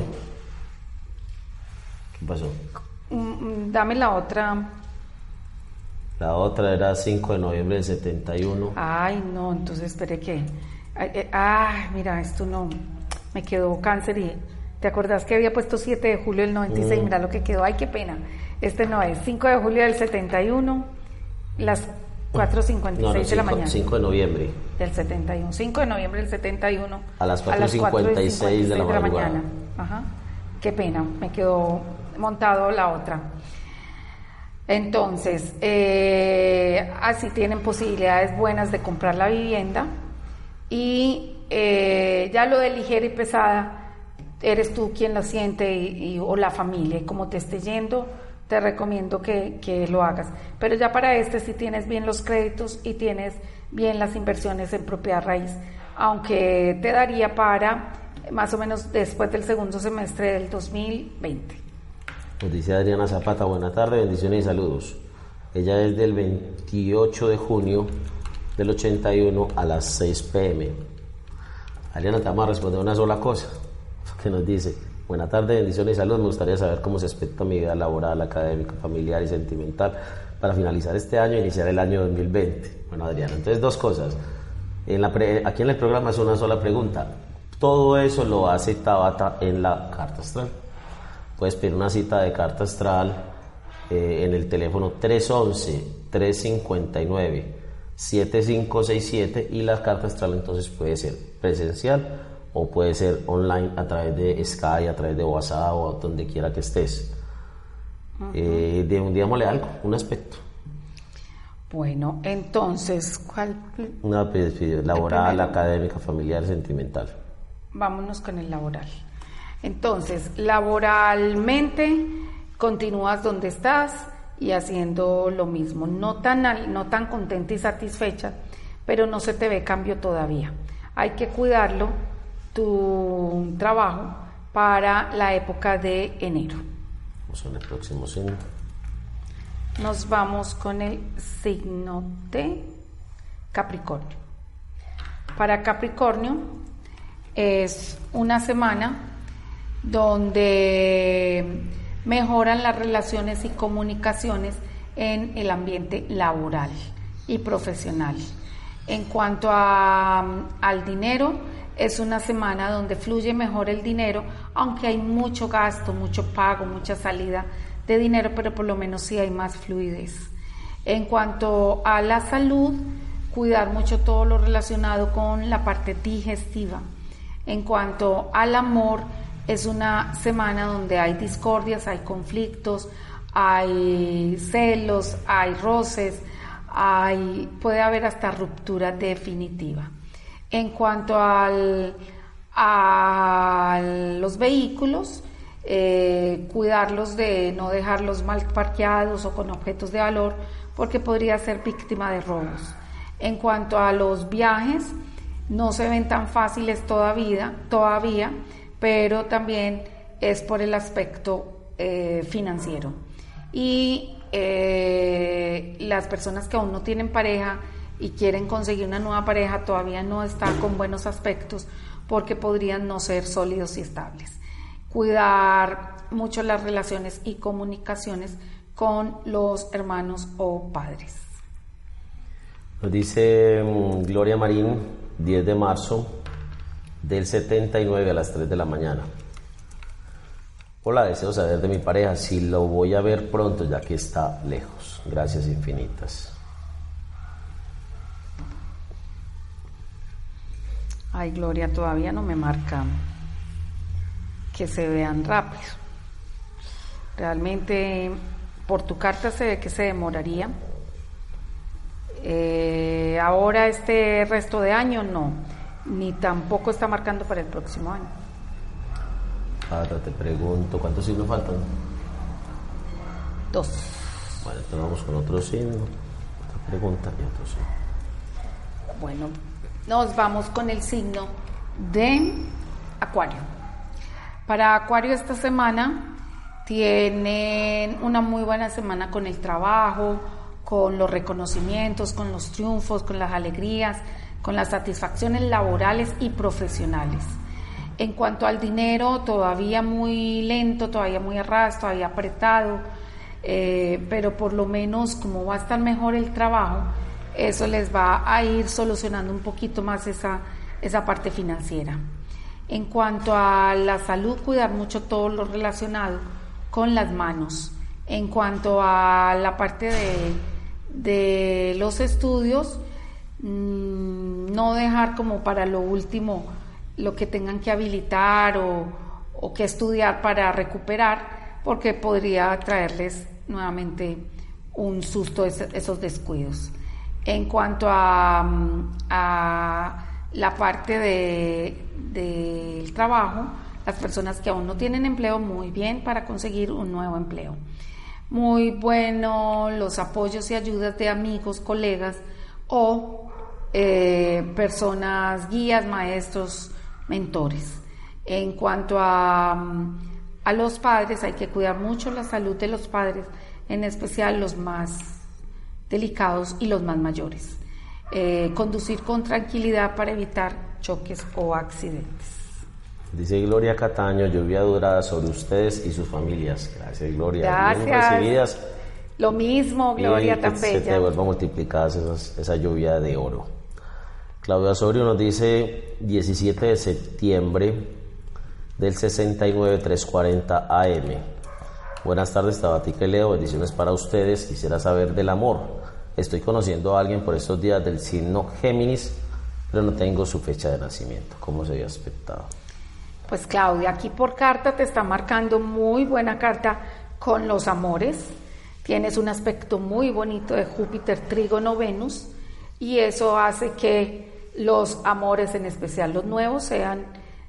¿Qué pasó?
Dame la otra.
La otra era 5 de noviembre del 71.
Ay, no, entonces esperé que... mira, esto no... Me quedó Cáncer y... ¿Te acordás que había puesto 7 de julio del 96? Mira lo que quedó. Ay, qué pena. Este no es. 5 de julio del 71, las 4:56 de la mañana.
5 de noviembre.
Del 71. 5 de noviembre del 71.
A las 4:56 de la mañana.
Ajá. Qué pena, me quedó montado la otra. Entonces, así tienen posibilidades buenas de comprar la vivienda. Y ya lo de ligera y pesada, eres tú quien lo siente o la familia. Y como te esté yendo, te recomiendo que lo hagas. Pero ya para si tienes bien los créditos y tienes bien las inversiones en propiedad raíz, aunque te daría para más o menos después del segundo semestre del 2020.
Nos dice Adriana Zapata: buena tarde, bendiciones y saludos. Ella es del 28 de junio del 81 a las 6 p.m. Adriana, te vamos a responder una sola cosa, que nos dice: buena tarde, bendiciones y saludos. Me gustaría saber cómo se aspecta mi vida laboral, académica, familiar y sentimental para finalizar este año e iniciar el año 2020. Bueno, Adriana, entonces dos cosas. Aquí en el programa es una sola pregunta. Todo eso lo hace Tabata en la carta astral. Puedes pedir una cita de carta astral en el teléfono 311-359-7567 y la carta astral entonces puede ser presencial o puede ser online a través de Skype, a través de WhatsApp o donde quiera que estés. Digámosle algo, un aspecto.
Bueno, entonces, ¿cuál?
Una laboral, académica, familiar, sentimental.
Vámonos con el laboral. Entonces, laboralmente continúas donde estás y haciendo lo mismo, no tan contenta y satisfecha, pero no se te ve cambio todavía. Hay que cuidarlo, tu trabajo, para la época de enero.
Vamos en el próximo signo.
Nos vamos con el signo de Capricornio. Para Capricornio es una semana donde mejoran las relaciones y comunicaciones en el ambiente laboral y profesional. En cuanto al dinero, es una semana donde fluye mejor el dinero, aunque hay mucho gasto, mucho pago, mucha salida de dinero, pero por lo menos sí hay más fluidez. En cuanto a la salud, cuidar mucho todo lo relacionado con la parte digestiva. En cuanto al amor, es una semana donde hay discordias, hay conflictos, hay celos, hay roces, puede haber hasta ruptura definitiva. En cuanto a los vehículos, cuidarlos de no dejarlos mal parqueados o con objetos de valor, porque podría ser víctima de robos. En cuanto a los viajes, no se ven tan fáciles todavía, pero también es por el aspecto financiero. Y las personas que aún no tienen pareja y quieren conseguir una nueva pareja todavía no está con buenos aspectos, porque podrían no ser sólidos y estables. Cuidar mucho las relaciones y comunicaciones con los hermanos o padres.
Nos dice Gloria Marín, 10 de marzo del 79 a las 3 de la mañana. Hola, deseo saber de mi pareja si lo voy a ver pronto ya que está lejos. Gracias infinitas.
Ay, Gloria, todavía no me marca que se vean rápido. Realmente por tu carta se ve que se demoraría. Ahora este resto de año no, ni tampoco está marcando para el próximo año.
Ahora te pregunto, ¿cuántos signos faltan?
2.
Bueno, entonces vamos con otro signo, otra pregunta y otro signo.
Bueno, nos vamos con el signo de Acuario. Para Acuario esta semana tienen una muy buena semana con el trabajo, con los reconocimientos, con los triunfos, con las alegrías, con las satisfacciones laborales y profesionales. En cuanto al dinero, todavía muy lento, todavía muy a ras, todavía apretado, pero por lo menos como va a estar mejor el trabajo, eso les va a ir solucionando un poquito más esa parte financiera. En cuanto a la salud, cuidar mucho todo lo relacionado con las manos. En cuanto a la parte de los estudios, no dejar como para lo último lo que tengan que habilitar o que estudiar para recuperar, porque podría traerles nuevamente un susto esos descuidos. En cuanto a la parte del trabajo, las personas que aún no tienen empleo, muy bien para conseguir un nuevo empleo. Muy bueno los apoyos y ayudas de amigos, colegas o personas, guías, maestros, mentores. En cuanto a los padres, hay que cuidar mucho la salud de los padres, en especial los más delicados y los más mayores. Conducir con tranquilidad para evitar choques o accidentes.
Dice Gloria Cataño, lluvia dorada sobre ustedes y sus familias. Gracias, Gloria.
Gracias.
Bien recibidas.
Lo mismo, Gloria, tan bella.
Se te vuelva multiplicadas esa lluvia de oro. Claudia Osorio nos dice 17 de septiembre del 69, 3:40 AM. Buenas tardes, Tabatica y Leo, bendiciones para ustedes. Quisiera saber del amor. Estoy conociendo a alguien por estos días del signo Géminis, pero no tengo su fecha de nacimiento. ¿Cómo se había expectado?
Pues Claudia, aquí por carta te está marcando muy buena carta con los amores. Tienes un aspecto muy bonito de Júpiter, Trígono, Venus, y eso hace que los amores, en especial los nuevos, sean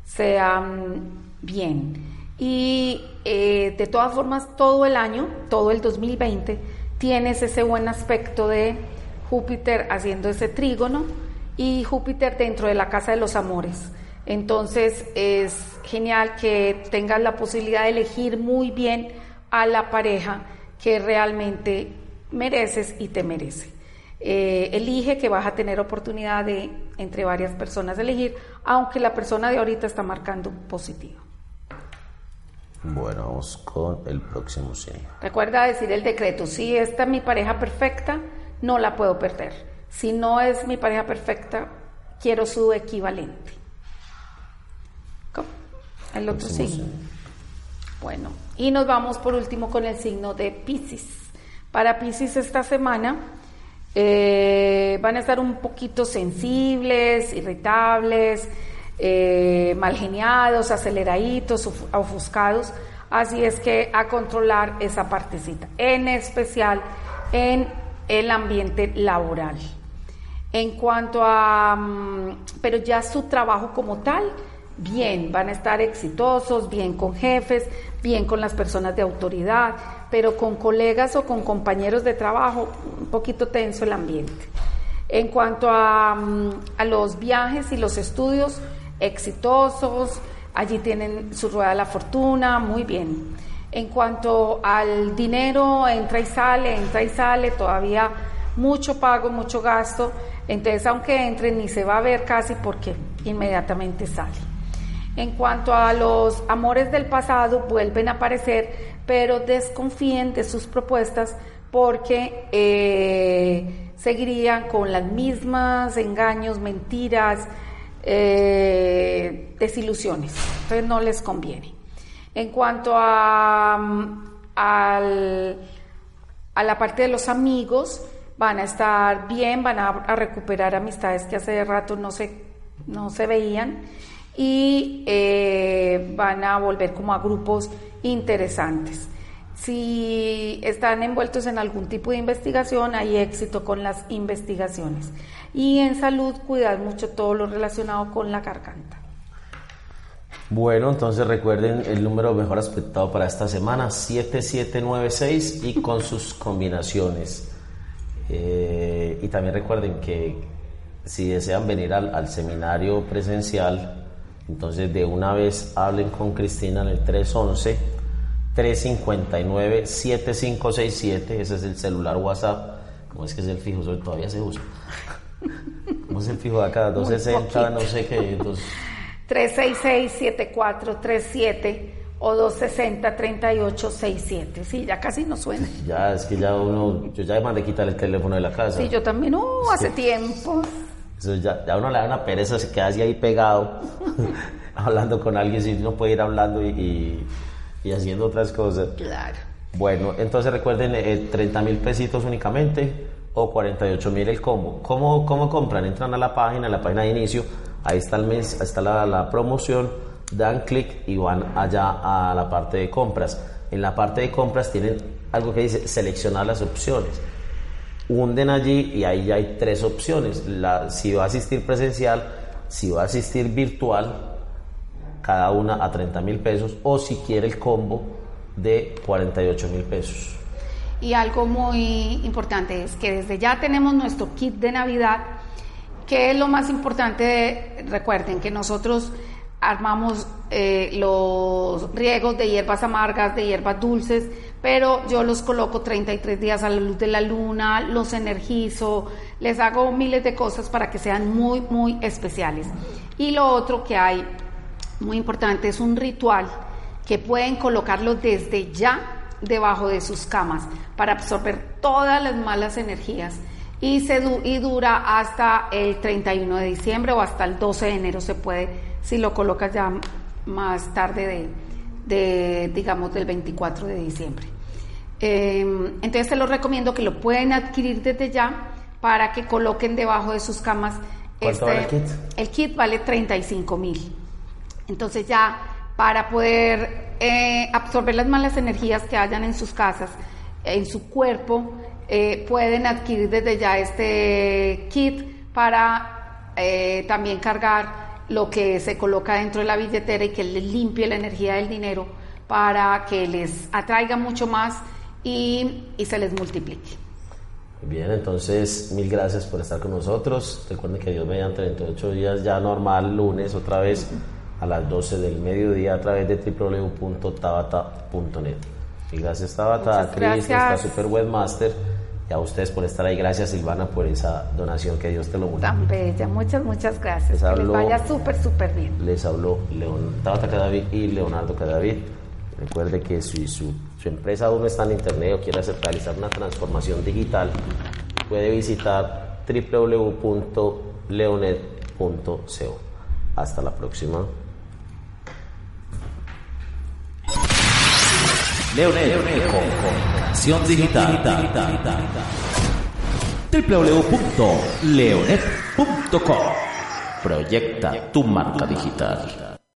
bien. Y de todas formas, todo el año, todo el 2020, tienes ese buen aspecto de Júpiter haciendo ese trígono y Júpiter dentro de la casa de los amores. Entonces es genial que tengas la posibilidad de elegir muy bien a la pareja que realmente mereces y te merece. Elige, que vas a tener oportunidad de entre varias personas elegir, aunque la persona de ahorita está marcando positivo.
Bueno, vamos con el próximo signo.
Recuerda decir el decreto: si esta es mi pareja perfecta, no la puedo perder. Si no es mi pareja perfecta, quiero su equivalente. ¿Cómo? El otro signo. Bueno, y nos vamos por último con el signo de Piscis. Para Piscis esta semana van a estar un poquito sensibles, irritables, mal geniados, aceleraditos, ofuscados, así es que a controlar esa partecita, en especial en el ambiente laboral. En cuanto a, pero ya su trabajo como tal, bien, van a estar exitosos, bien con jefes, bien con las personas de autoridad, pero con colegas o con compañeros de trabajo, un poquito tenso el ambiente. En cuanto a los viajes y los estudios, exitosos, allí tienen su rueda de la fortuna, muy bien. En cuanto al dinero, entra y sale, todavía mucho pago, mucho gasto, entonces aunque entre ni se va a ver casi porque inmediatamente sale. En cuanto a los amores del pasado, vuelven a aparecer, pero desconfíen de sus propuestas porque seguirían con las mismas engaños, mentiras, desilusiones, entonces no les conviene. En cuanto a la parte de los amigos, van a estar bien, van a recuperar amistades que hace rato no se veían y van a volver como a grupos interesantes. Si están envueltos en algún tipo de investigación, hay éxito con las investigaciones. Y en salud, cuidar mucho todo lo relacionado con la garganta.
Bueno, entonces recuerden el número mejor aspectado para esta semana, 7796, y con sus combinaciones. Y también recuerden que si desean venir al seminario presencial, entonces de una vez hablen con Cristina en el 311-359-7567, ese es el celular WhatsApp. ¿Cómo es que es el fijo? Todavía se usa. ¿Cómo es el fijo de acá? 260, no sé qué. Entonces...
366-7437 o 260-3867. Sí, ya casi no suena.
Ya, es que yo ya mandé quitar el teléfono de la casa.
Sí, yo también, hace tiempo.
Eso ya uno le da una pereza, se queda así ahí pegado, hablando con alguien, si uno puede ir hablando y haciendo otras cosas.
Claro.
Bueno, entonces recuerden, 30,000 pesitos únicamente o 48,000 el combo. ¿Cómo compran? Entran a la página de inicio, ahí está el mes, ahí está la promoción, dan clic y van allá a la parte de compras. En la parte de compras tienen algo que dice seleccionar las opciones. Hunden allí y ahí ya hay 3 opciones, si va a asistir presencial, si va a asistir virtual, cada una a 30,000 pesos, o si quiere el combo de 48,000 pesos.
Y algo muy importante es que desde ya tenemos nuestro kit de Navidad, que es lo más importante. Recuerden que nosotros armamos los riegos de hierbas amargas, de hierbas dulces, pero yo los coloco 33 días a la luz de la luna, los energizo, les hago miles de cosas para que sean muy, muy especiales. Y lo otro que hay muy importante es un ritual que pueden colocarlo desde ya debajo de sus camas para absorber todas las malas energías y dura hasta el 31 de diciembre o hasta el 12 de enero se puede, si lo colocas ya más tarde del 24 de diciembre. Entonces se los recomiendo que lo pueden adquirir desde ya para que coloquen debajo de sus camas.
¿Cuánto vale el kit?
El kit vale 35,000. Entonces ya para poder absorber las malas energías que hayan en sus casas, en su cuerpo, pueden adquirir desde ya este kit para también cargar lo que se coloca dentro de la billetera y que les limpie la energía del dinero para que les atraiga mucho más y se les multiplique.
Bien, entonces mil gracias por estar con nosotros. Recuerden que Dios mediante 28 días ya normal, lunes otra vez a las 12 del mediodía a través de www.tabata.net. Y gracias Tabata, a Cris, nuestra super webmaster, y a ustedes por estar ahí. Gracias Silvana por esa donación, que Dios te lo multiplique.
Tan bella, muchas gracias. Que les vaya súper bien.
Les habló Tabata Cadavid y Leonardo Cadavid. Recuerde que si su empresa aún no está en internet o quiere realizar una transformación digital, puede visitar www.leonet.co. Hasta la próxima.
Leonet, comunicación digital. www.leonet.com. Proyecta tu marca digital.